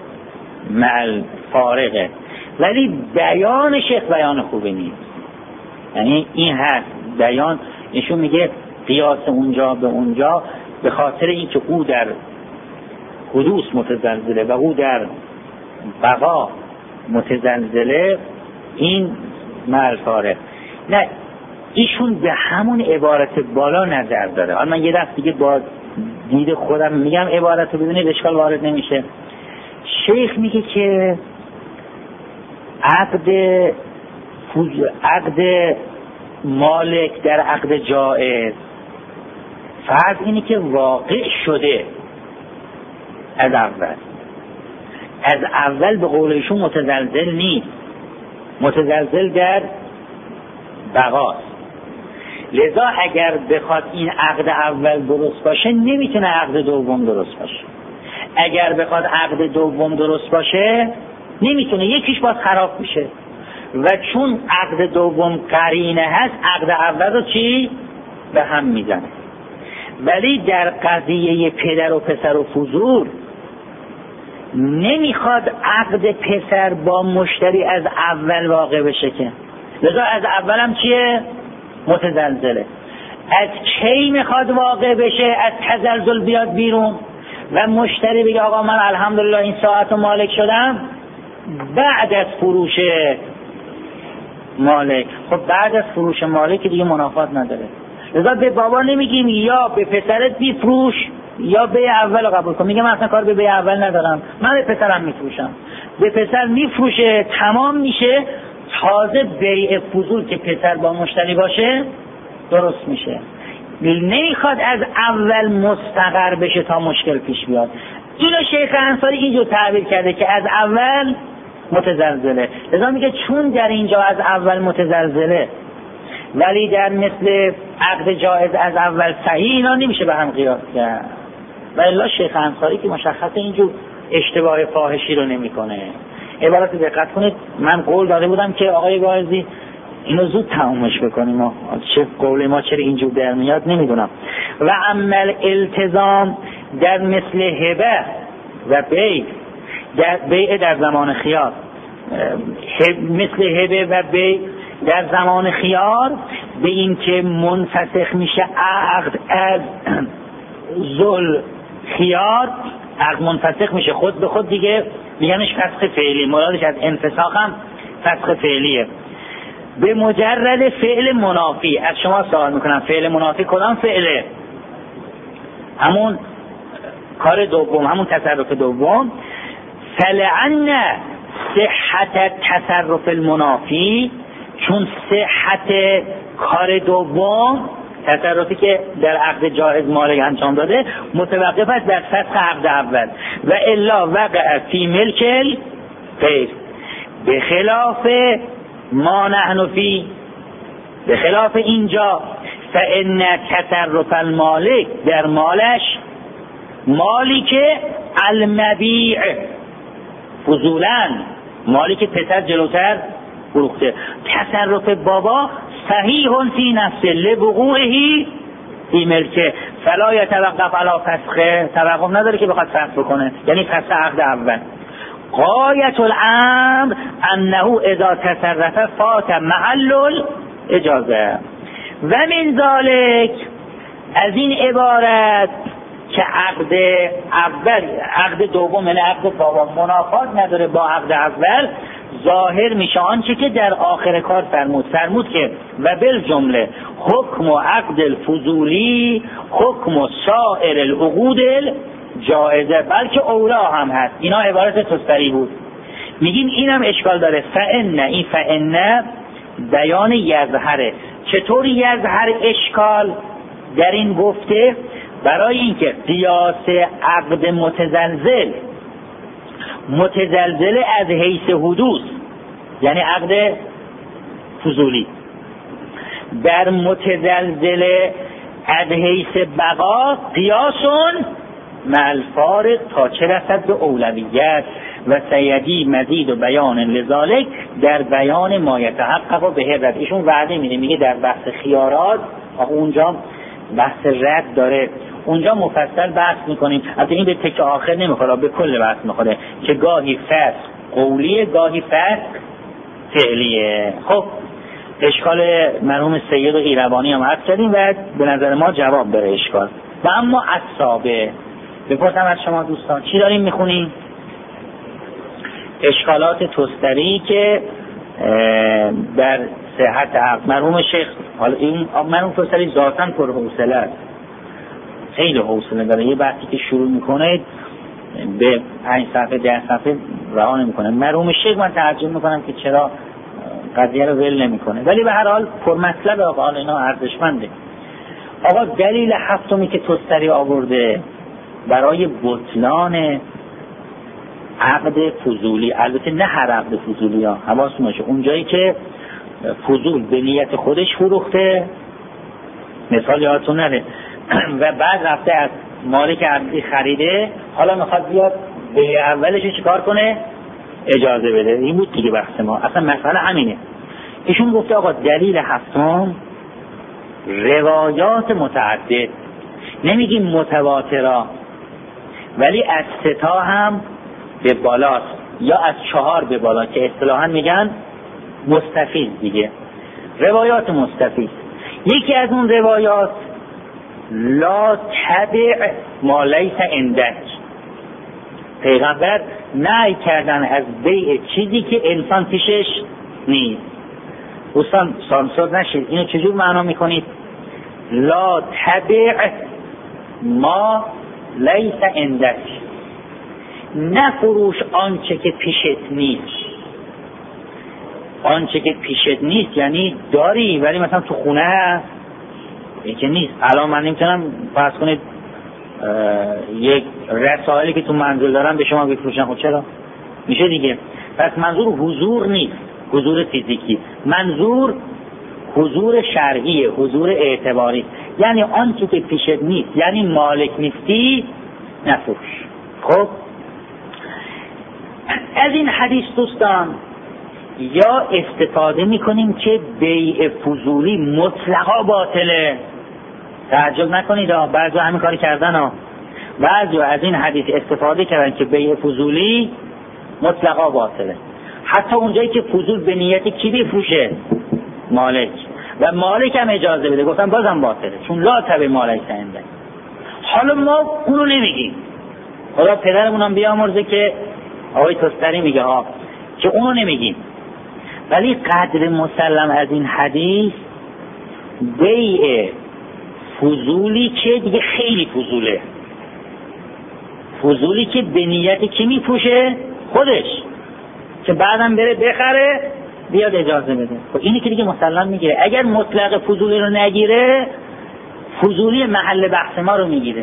مل فارغه، ولی بیان شیخ بیان خوبی نیست. یعنی این هست بیان ایشون میگه قیاس اونجا به اونجا به خاطر اینکه او در حدوث متزلزله و او در بقا متزلزله، این مل فارغ. نه ایشون به همون عبارت بالا نظر داره. حالا من یه دفعه دیگه با دید خودم میگم عبارت رو بدونید اشکال وارد نمیشه. شیخ میگه که عقد عقد مالک در عقد جائز فرض اینه که واقع شده از اول از اول به قول ایشون متزلزل نیست، متزلزل در بقاست. لذا اگر بخواد این عقد اول درست باشه نمیتونه عقد دوم درست باشه، اگر بخواد عقد دوم درست باشه نمیتونه، یکیش باز خراب میشه. و چون عقد دوم قرینه هست عقد اول رو چی؟ به هم میزنه. ولی در قضیه پدر و پسر و فضول نمیخواد عقد پسر با مشتری از اول واقع بشه که، لذا از اول هم چیه؟ متزلزله. از کی میخواد واقع بشه؟ از تزلزل بیاد بیرون و مشتری بگه آقا من الحمدلله این ساعت رو مالک شدم بعد از فروش مالک. خب بعد از فروش مالک دیگه منافات نداره. لذا به بابا نمیگیم یا به پسرت بیفروش یا به اول قبول کن. میگه من اصلا کار به به اول ندارم، من به پسرم میفروشم. به پسر میفروشه، تمام میشه، تازه بیع فضول که پسر با مشتری باشه درست میشه. نمیخواد از اول مستقر بشه تا مشکل پیش بیاد. اینو شیخ انصاری اینجور تعبیر کرده که از اول متزلزله. لذا میگه چون در اینجا از اول متزلزله ولی در مثل عقد جائز از اول صحیح، اینا نمیشه به هم قیاس کرد. و الا شیخ انصاری که مشخص اینجور اشتباه فاحشی رو نمیکنه. عبارت دقت کنید، من قول داده بودم که آقای واعظی اینو زود تمومش بکنیم، ما چه قول ما چرا اینجور در میاد نمیدونم. و عمل التزام در مثل هبه و بیع، در بیع در زمان خیار، مثل هبه و بیع در زمان خیار به این که منفسخ میشه عقد از ذل خیار، عقد منفسخ میشه خود به خود دیگه، میگنش فسخ فعلی، مرادش از انفساخ هم فسخ فعلیه. به مجرد فعل منافی. از شما سوال میکنم فعل منافی کدام فعله؟ همون کار دوم، همون تصرف دوم. فلعن صحت تصرف المنافی، چون صحت کار دوم، تصرفی که در عقد جائز مالک انجام داده، متوقف است در فسخ عقد اول. و الا وقع فی ملک غیر، به خلاف ما نحن فی، به خلاف اینجا. فان تصرف المالک، در مالش، مالی که المبیع فضولا، مالی که پسر جلوتر فروخته، تصرف بابا صحیح فی نفسه لوقوعه فی ملکه فلا یتوقف علی فسخه، توقف نداره که بخواد فسخ بکنه، یعنی فسخ عقد اول. غایت الامر انه اذا تصرف فات محل الاجازه. و من ذلك، از این عبارت که عقد اول، عقد دوم یعنی عقد بابا منافات نداره با عقد اول، ظاهر میشه آنچه که در آخر کار فرمود فرمود که و بالجمله حکم عقد الفضولی حکم سایر العقود جایزه، بلکه اولا هم هست. اینا عبارت تستری بود. میگیم اینم اشکال داره. فان، این فان بیان یظهره. چطور یظهر اشکال در این گفته؟ برای اینکه قیاس عقد متزلزل متزلزل از حیث حدوث، یعنی عقد فضولی، در متزلزل از حیث بقا قیاسون مع الفارق تا چه رسد به اولویت. و سیدی مزید و بیان لذالک، در بیان ما یتحقق و به رد. ایشون وعده میده، میگه در بحث خیارات، اونجا بحث رد داره، اونجا مفصل بحث میکنیم. البته این به تک آخر نمیخوره، به کل بحث میخوره که گاهی فسخ قولیه گاهی فسخ فعلیه. خب اشکال مرحوم سید و ایروانی هم عرض کردیم و به نظر ما جواب داره اشکال. و اما اصابه، بپرسم از شما دوستان چی داریم میخونیم؟ اشکالات تستری که در صحت عقد. مرحوم شیخ حالا این مرحوم فسری ذاتاً پر حوصله است، خیلی حوصله داره، یه بحثی که شروع میکنه به پنج صفحه ده صفحه رها نمیکنه. مرحوم شیخ من تعجب میکنم که چرا قضیه رو ول نمیکنه، ولی به هر حال پر مطلب آقا اینا ارزشمنده. آقا دلیل هفتمی که توستری آورده برای بطلان عقد فضولی، البته نه هر عقد فضولی ها، حواستون باشه اون جایی که فضول به نیت خودش فروخته، مثال یادتون نره و بعد رفته از مالک عقدی خریده، حالا میخواد بیاد به اولش چیکار کنه؟ اجازه بده. این بود دیگه بحث ما، اصلا مسئله همینه. ایشون گفته آقا دلیل هفتم روایات متعدد، نمیگیم متواترا، ولی از سه تا هم به بالاست یا از چهار به بالا که اصطلاحاً میگن مستفیض دیگه، روایات مستفیض. یکی از اون روایات لا تبع ما لیس عندک، پیغمبر نهی کردن از بیع چیزی که انسان پیشش نیست. دوستان سانسور نشید، اینو چجور معنا میکنید؟ لا تبع ما لیس عندک، نفروش آنچه که پیشت نیست. آنچه که پیشت نیست یعنی داری ولی مثلا تو خونه هست، این که نیست. الان من نمیتونم فرض کنید یک رسائلی که تو منزل دارم به شما بفروشم، خب چرا؟ میشه دیگه. پس منظور حضور نیست، حضور فیزیکی، منظور حضور شرعیه، حضور اعتباری، یعنی آنچه که پیشت نیست، یعنی مالک نیستی نفروش. خب از این حدیث دوستان یا استفاده میکنیم که بیع فضولی مطلقا باطله، تعجب نکنید ها، بعضی همین کاری کردن ها، بعضی از این حدیث استفاده کردن که بیع فضولی مطلقا باطله، حتی اونجایی که فضول به نیت کی بفروشه؟ مالک، و مالک هم اجازه بده، گفتن بازم باطله، چون لا تبع مالک سنده. حالا ما اونو نمیگیم، خدا پدرمون هم بیامرزه که آقای توستری میگه ها که اونو نمیگیم، ولی قدر مسلم از این حدیث بیع فضولی که دیگه خیلی فضوله، فضولی که به نیت کی میپوشه؟ خودش، که بعدم بره بخره بیاد اجازه بده. خب اینی که دیگه مسلم میگیره. اگر مطلق فضولی رو نگیره، فضولی محل بحث ما رو میگیره.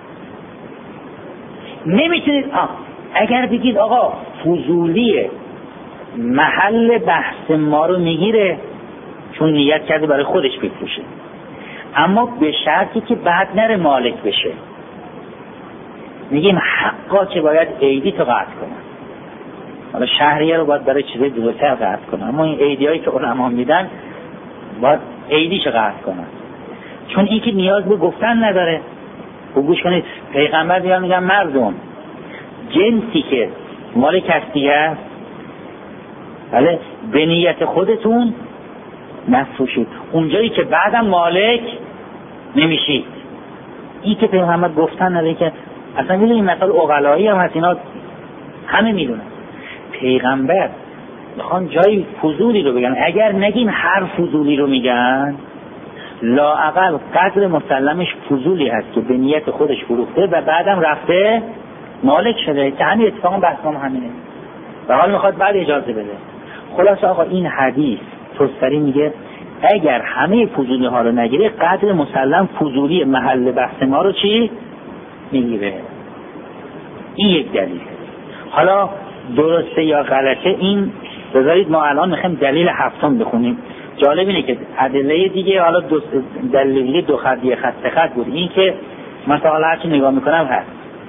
نمیتونید آه. اگر بگید آقا فضولی محل بحث ما رو میگیره چون نیت کرده برای خودش بفروشه، اما به شرطی که بعد نره مالک بشه. میگیم حقا که باید عیدی تو قطع کنن، حالا شهریه رو باید برای چیزای دوتر قطع کنن، اما این عیدی هایی که علما میدن باید عیدیش قطع کنن، چون این که نیاز به گفتن نداره. و گوش کنید، پیغمبر دیگه میگن مردم جنسی که مال کسی است بله به نیت خودتون نفروشید، اونجایی که بعدم مالک نمیشید. این که پیغمبر گفتن نداره، که اصلا میدونیم مثال عقلایی هم هست، اینا همه میدونن. پیغمبر میخوان جایی فضولی رو بگن، اگر نگیم هر فضولی رو میگن، لااقل قدر مسلمش فضولی هست که به نیت خودش فروخته و بعدم رفته مالک شده، که همین اتفاقا بحثم همینه و حال میخواد بعد اجازه بده. خلاص آقا این حدیث توستری میگه اگر همه فضولی ها رو نگیره، قدر مسلم فضولی محل بحث ما رو چی میگیره. این یک دلیل. حالا درسته یا غلطه این بذارید ما الان میخوایم دلیل هفتم بخونیم. جالب اینه که ادله دیگه حالا دو دلیل دو خط یک خط خط بود، این که مثلا حالا هرچی نگاه میکنم هست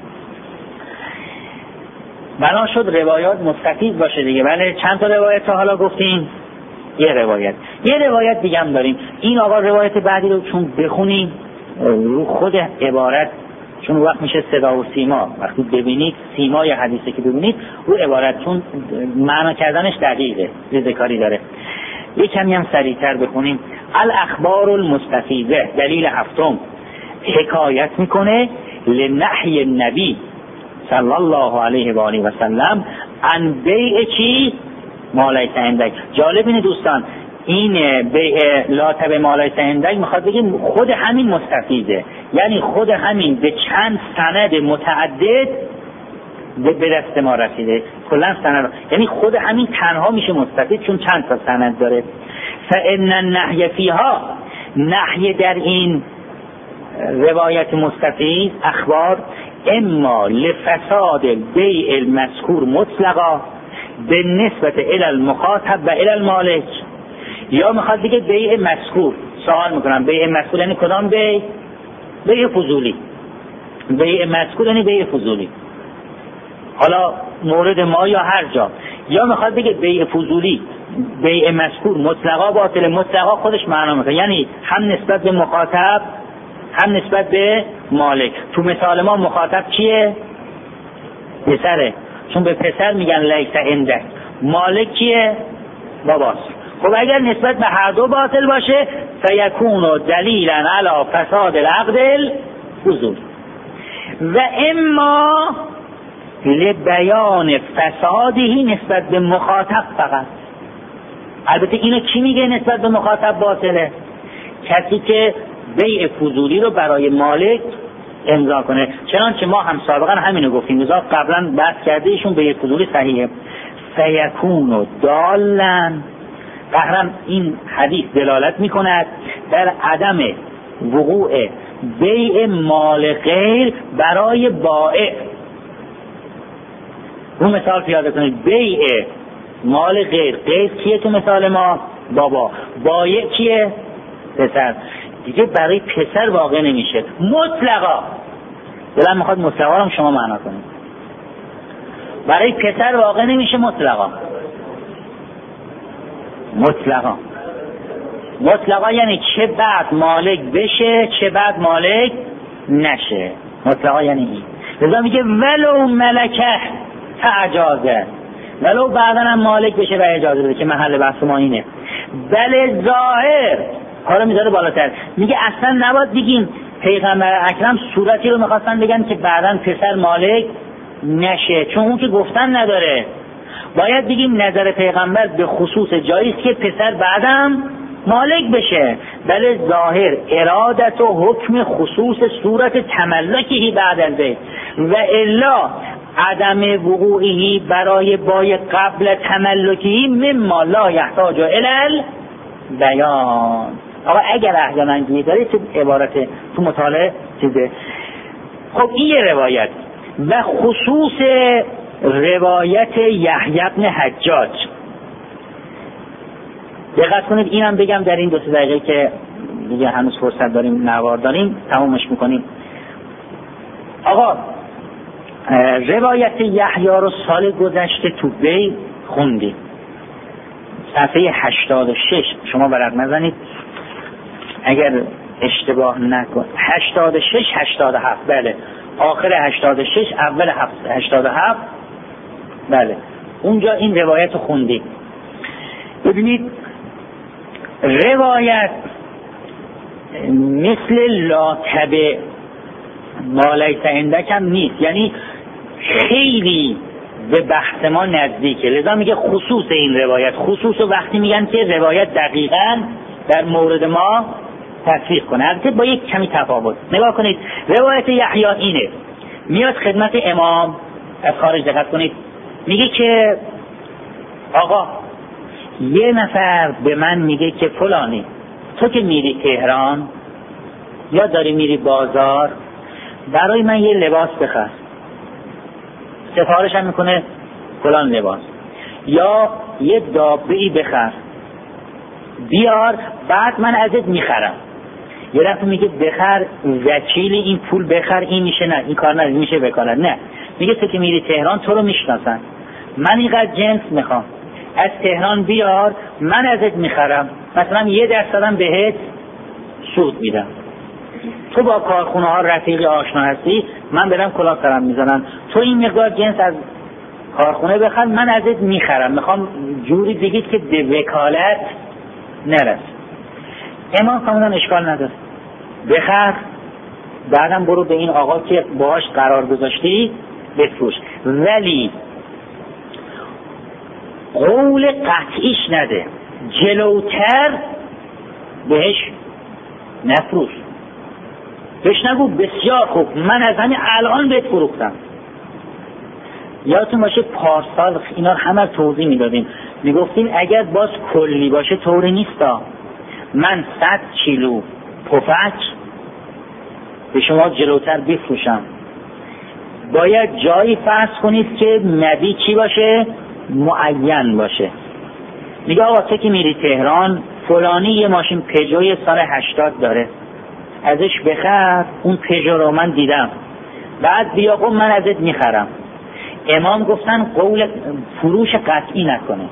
بنا شد روایات مستفیض باشه دیگه. بله چند تا روایت تا حالا گفتیم؟ یه روایت. یه روایت دیگه هم داریم. این آقا روایت بعدی رو چون بخونیم رو خود عبارت، چون وقت میشه صدا و سیما، وقتی ببینید سیمای حدیثی که ببینید رو عبارت، چون معنا کردنش دقیقه، ریزکاری داره. یه کمی هم سریعتر بخونیم. الاخبار المستفیضه، دلیل هفتم، حکایت میکنه لنهی النبی صلی الله علیه و آله و سلم عن بیع چی؟ ما لیس عندک. جالب اینه دوستان، این بیع لا تبع ما لیس عندک میخواد بگه خود همین مستفیده، یعنی خود همین به چند سند متعدد به دست ما رسیده، کلا سند، یعنی خود همین تنها میشه مستفید چون چند تا سند داره. فان النهی فیها، نهی در این روایت مستفید اخبار اما لفساد بیع المذکور مطلقا به نسبت الی المخاطب و الی المالک، یا میخواد بگه بیع مذکور، سوال میکنم بیع مذکور یعنی کدام بیع؟ بیع فضولی. بیع مذکور یعنی بیع فضولی، حالا مورد ما یا هر جا. یا میخواد بگه بیع فضولی بیع مذکور مطلقا باطل، مطلقا خودش معنا میکنه یعنی هم نسبت به مخاطب هم نسبت به مالک. تو مثال ما مخاطب کیه؟ پسره، چون به پسر میگن لیس عندک. مالک کیه؟ باباست. خب اگر نسبت به هر دو باطل باشه فیکون دلیلا علی فساد العقد الفضول و اما لبیان فسادی نسبت به مخاطب فقط. البته اینو کی میگه نسبت به مخاطب باطله؟ کسی که بیع فضولی رو برای مالک امضا کنه، چنانچه ما هم سابقا همینو گفتیم، مثلا قبلا بحث کرده ایشون بیع فضولی صحیحه. فیکون دالن، قهرم این حدیث دلالت میکند در عدم وقوع بیع مال غیر برای بائع. اون مثال پیاده کنید، بیع مال غیر، غیر کیه تو مثال ما؟ بابا. بایع کیه؟ پسر. دیگه برای پسر واقع نمیشه مطلقا. دلم میخواد مطلقا رو شما معنا کنید. برای پسر واقع نمیشه مطلقا. مطلقا مطلقا یعنی چه بعد مالک بشه چه بعد مالک نشه. مطلقا یعنی این. لذا میگه ولو ملکه فاجازه، ولو بعدا هم مالک بشه و اجازه بده، که محل بحث ما اینه. بله ظاهر کارو میذاره بالاتر، میگه اصلا نباید بگیم پیغمبر اکرم صورتی رو میخواستن بگن که بعدا پسر مالک نشه، چون اون که گفتن نداره. باید بگیم نظر پیغمبر به خصوص جایی است که پسر بعدم مالک بشه. بله ظاهر ارادت و حکم خصوص صورت تملکهی بعد از ذلك و الا عدم وقوعی برای بای قبل تملکی مما لا یحتاج الی بیان. آقا اگر احیانا گیری داره تو عبارت تو مطالعه چیزه. خب این یه روایت و خصوص روایت یحیی بن حجاج دقت کنید، اینم بگم در این دو سه دقیقه که دیگه هنوز فرصت داریم نوار داریم تمامش میکنیم. آقا روایت یحیی رو سال گذشته تو بی خوندیم، صفحه هشتاد و شش، شما برق نزنید اگر اشتباه نکن، هشتاد و شش هشتاد و هفت، بله آخر هشتاد و شش اول هشتاد و هفت، بله اونجا این روایت رو خوندیم. ببینید روایت مثل لا تبع ما لیس عندک هم نیست، یعنی خیلی به بحث ما نزدیکه. لذا میگه خصوص این روایت، خصوص وقتی میگن که روایت دقیقاً در مورد ما تصدیق کنه، البته با یک کمی تفاوت. نگاه کنید روایت یحیی اینه، میاد خدمت امام از خارج، دقت کنید، میگه که آقا یه نفر به من میگه که فلانی تو که میری تهران یا داری میری بازار برای من یه لباس بخر، سفارش هم میکنه فلان لباس، یا یه دابه‌ای بخر بیار بعد من ازت میخرم. یه دفعه میگه بخر وکیل این پول بخر این میشه، نه این کار نه میشه بکارن، نه میگه تو که میری تهران تو رو میشناسن، من اینقدر جنس میخوام از تهران بیار من ازت میخرم، مثلا یه درصدم بهت سود میدم، تو با کارخونه ها رفیقی آشنا هستی من برم کلاه سرم میزنن، تو این مقدار جنس از کارخونه بخر من ازت میخرم، میخوام جوری بگید که به وکالت نرس. امام فرمودن اشکال نداره بخر، بعدم برو به این آقا که باهاش قرار گذاشتی بفروش، ولی قول قطعیش نده. جلوتر بهش نفروش، بهش نگو بسیار خوب من از همین الان بهت فروختم. یادتون باشه پارسال اینا همه توضیح میدادیم، میگفتیم اگر باز کلی باشه طوری نیستا، من صد کیلو پفک به شما جلوتر بفروشم، باید جایی فرض کنید که نبی چی باشه؟ معین باشه. میگه آقا تو که میری تهران فلانی یه ماشین پژوی سال هشتاد داره، ازش بخر، اون پژو رو من دیدم، بعد بیا قوم من ازت میخرم. امام گفتن قول فروش قطعی نکنه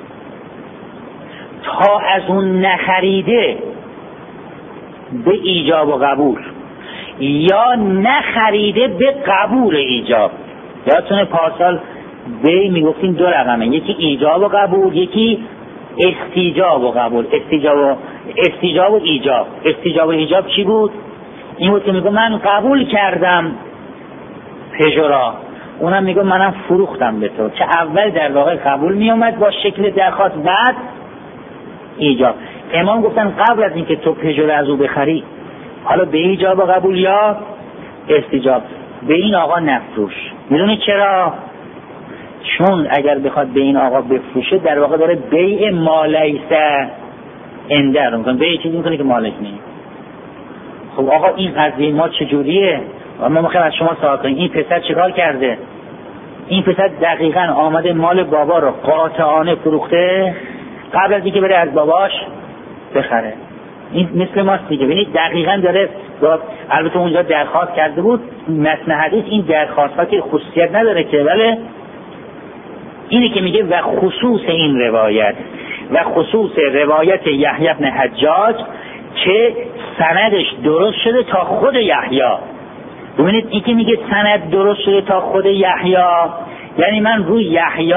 تا از اون نخریده به ایجاب و قبول، یا نخریده به قبول ایجاب. یادتونه پارسال به میگفتیم دو رقمه، یکی ایجاب و قبول، یکی استیجاب و قبول. استیجاب و استیجاب و ایجاب. استیجاب و ایجاب چی بود؟ این بود که میگه من قبول کردم پژو را، اونم میگه منم فروختم به تو، چه اول در واقع قبول میومد با شکل درخواست، بعد ایجاب. امام گفتن قبل از اینکه تو پژو را از او بخری، حالا به ایجاب و قبول یا استیجاب، به این آقا نفروش. میدونی چرا؟ چون اگر بخواد به این آقا بفروشه در واقع داره بیع مالیسه اندر رو میکنه، بیع چیزی میکنه که مالک نیست. خب آقا این قضیه ما چجوریه؟ ما میخوایم از شما سوال کنیم این پسر چیکار کرده؟ این پسر دقیقاً آمده مال بابا رو قاطعانه فروخته قبل از اینکه بره از باباش بخره. این مثل ماست دیگه، ببینید دقیقاً داره. البته اونجا درخواست کرده بود، متن حدیث این درخواست ها که خصوصیت نداره که، ولی اینی که میگه و خصوص این روایت و خصوص روایت یحیی بن حجاج که سندش درست شده تا خود یحیی. ببینید این که میگه سند درست شده تا خود یحیی، یعنی من روی یحیی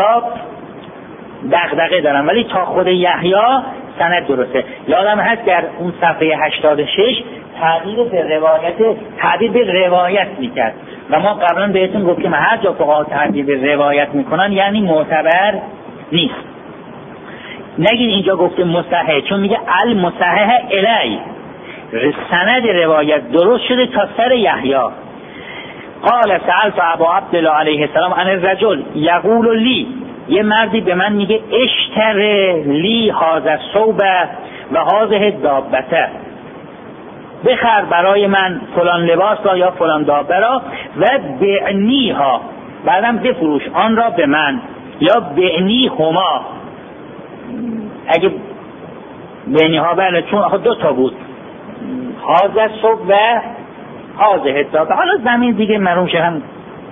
دغدغه دارم ولی تا خود یحیی سند درسته. یادم هست در اون صفحه هشتاد و شش تعبیر به روایت تعبیر به روایت میکرد و ما قبلا بهتون گفتیم هر جا فقها تعبیر به روایت میکنن یعنی معتبر نیست. نگید اینجا گفته مصحح، چون میگه المصحح الی، سند روایت درست شده تا سر یحیی. قال سألت ابا عبدالله علیه السلام عن الرجل یقول لی، یه مردی به من میگه اشتر لی هذا الثوب و هذه دابته، بخر برای من فلان لباس را یا فلان دابه را و بعنیها، بعدم بفروش آن را به من، یا بعنی هما، اگه بعنیها بله چون آخه دو تا بود، هذا الثوب و هذه دابه، حالا زمین دیگه معلوم شه هم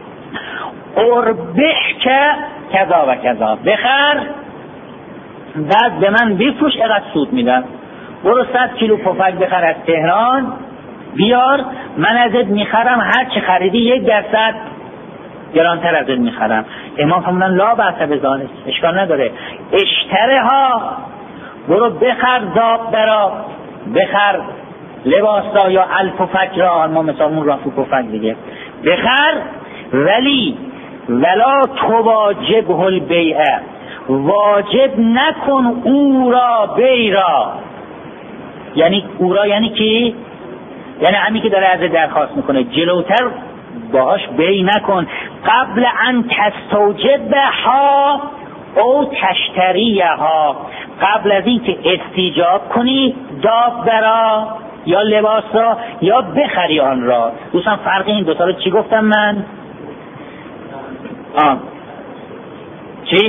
اربح که کذا و کذا، بخر بعد به من بفروش اقدر سود میدم. برو صد کیلو پفک بخر از تهران بیار، من ازت میخرم هر چه خریدی یک درصد گرانتر ازت میخرم. امام فرمودن لا بأس بذلک، اشکال نداره. اشترها، برو بخر دابه را، بخر لباس را یا الپفک را، ما مثالمون رافو پفک دیگه، بخر ولی ولا تواجبه البیع، واجب نکن او را بی را. یعنی او را یعنی کی؟ یعنی همین که داره از درخواست میکنه جلوتر باهاش بی نکن، قبل ان تستوجبها او تشتریها، قبل از این که استیجاب کنی دابه را یا لباس را یا بخری آن را. دوستان فرق این دوتا رو چی گفتم من؟ آه. چی؟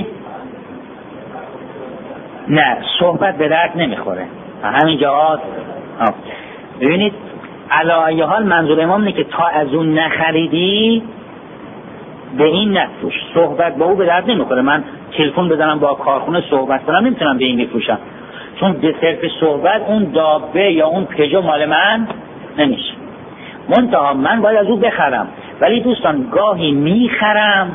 نه صحبت به درد نمیخوره همین جاهات. ببینید علی حال منظور امام اینه که تا از اون نخریدی به این نفروش، صحبت با او به درد نمیخوره. من تلفن بزنم با کارخونه صحبت کنم نمیتونم به این بفروشم، چون به صرف صحبت اون دابه یا اون پژو مال من نمیشه. منتها من باید از او بخرم، ولی دوستان گاهی میخرم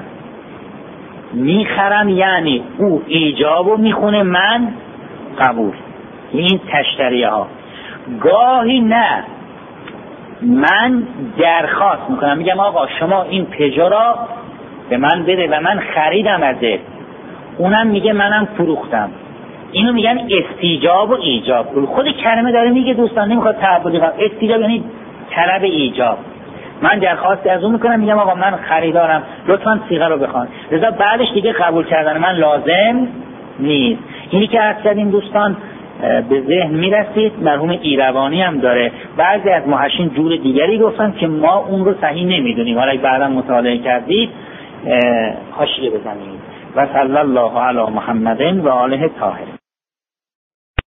میخرم یعنی او ایجابو میخونه من قبول، این تشتریه ها. گاهی نه، من درخواست میکنم میگم آقا شما این پژو را به من بده و من خریدم ازت، اونم میگه منم فروختم، اینو میگن استیجاب و ایجاب. خود کلمه داره میگه دوستان نمیخواد تعبدی کنم. استیجاب یعنی طلب ایجاب. من درخواست از اون میکنم، میگم آقا من خریدارم لطفا صیغه رو بخوان، لذا بعدش دیگه قبول کردن من لازم نیست. اینی که عرض کردیم دوستان به ذهن میرسید. مرحوم ایروانی هم داره، بعضی از محشین جور دیگری گفتن که ما اون رو صحیح نمیدونیم، حالا بعدا مطالعه کردید حاشیه بزنید. و صلی الله علی محمد و آله طاهرین.